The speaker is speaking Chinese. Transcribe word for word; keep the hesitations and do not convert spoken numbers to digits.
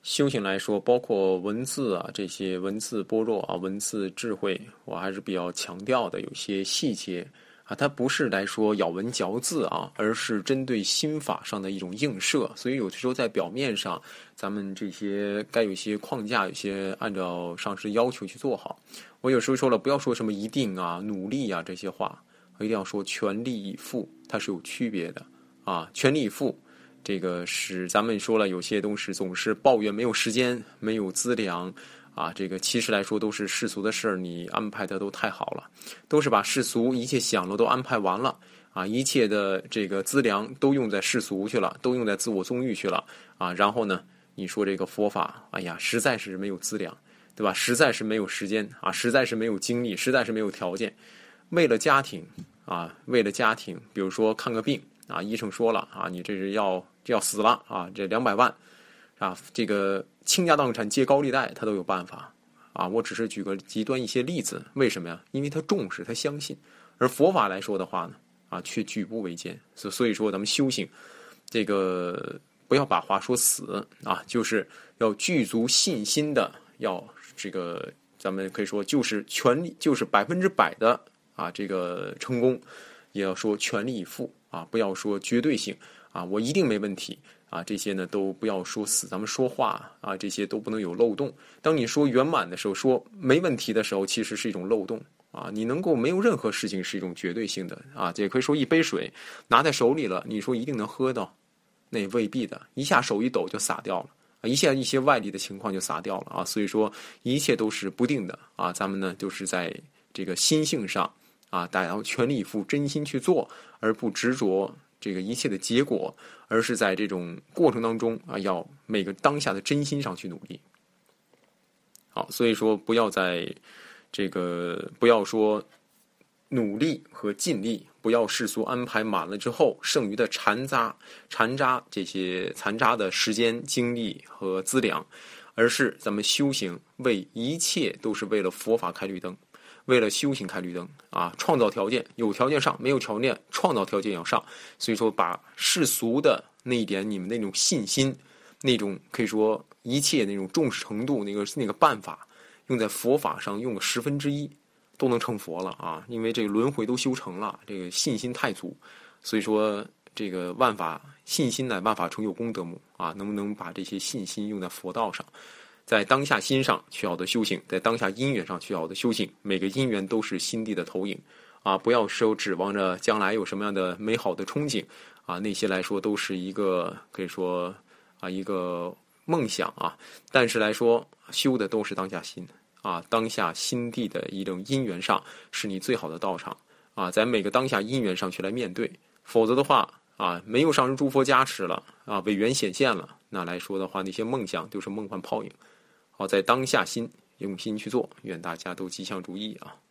修行来说，包括文字啊，这些文字般若啊，文字智慧，我还是比较强调的。有些细节啊，它不是来说咬文嚼字啊，而是针对心法上的一种映射。所以有的时候在表面上，咱们这些该有一些框架，有些按照上师要求去做好。我有时候说了，不要说什么一定啊、努力啊这些话，我一定要说全力以赴，它是有区别的啊，全力以赴。这个是咱们说了，有些东西总是抱怨没有时间、没有资粮啊。这个其实来说都是世俗的事儿，你安排的都太好了，都是把世俗一切享乐都安排完了啊，一切的这个资粮都用在世俗去了，都用在自我纵欲去了啊。然后呢，你说这个佛法，哎呀，实在是没有资粮，对吧？实在是没有时间啊，实在是没有精力，实在是没有条件。为了家庭啊，为了家庭，比如说看个病啊，医生说了啊，你这是要。这要死了啊！这两百万啊，这个倾家荡产借高利贷，他都有办法啊。我只是举个极端一些例子，为什么呀？因为他重视，他相信。而佛法来说的话呢，啊，却举步维艰。所所以说，咱们修行这个不要把话说死啊，就是要具足信心的，要这个咱们可以说就是全力，就是百分之百的啊，这个成功，也要说全力以赴啊，不要说绝对性。啊，我一定没问题啊！这些呢都不要说死，咱们说话啊，这些都不能有漏洞。当你说圆满的时候，说没问题的时候，其实是一种漏洞啊！你能够没有任何事情是一种绝对性的啊！这也可以说一杯水拿在手里了，你说一定能喝到，那也未必的，一下手一抖就洒掉了啊！一下一些外力的情况就洒掉了啊！所以说一切都是不定的啊！咱们呢就是在这个心性上啊，大家要全力以赴，真心去做，而不执着这个一切的结果，而是在这种过程当中啊，要每个当下的真心上去努力。好，所以说不要在这个不要说努力和尽力，不要世俗安排满了之后，剩余的残渣、残渣这些残渣的时间、精力和资粮，而是咱们修行为一切都是为了佛法开绿灯。为了修行开绿灯啊，创造条件，有条件上，没有条件创造条件要上。所以说，把世俗的那一点，你们那种信心，那种可以说一切那种重视程度，那个那个办法，用在佛法上，用个十分之一都能成佛了啊！因为这个轮回都修成了，这个信心太足。所以说，这个万法信心乃万法成有功德母啊！能不能把这些信心用在佛道上？在当下心上去好的修行，在当下因缘上去好的修行，每个因缘都是心地的投影啊！不要说指望着将来有什么样的美好的憧憬啊，那些来说都是一个可以说啊一个梦想啊。但是来说修的都是当下心啊，当下心地的一种因缘上是你最好的道场啊，在每个当下因缘上去来面对，否则的话啊，没有上师诸佛加持了啊，违缘显现了，那来说的话，那些梦想就是梦幻泡影。好，在当下心用心去做，愿大家都吉祥如意啊！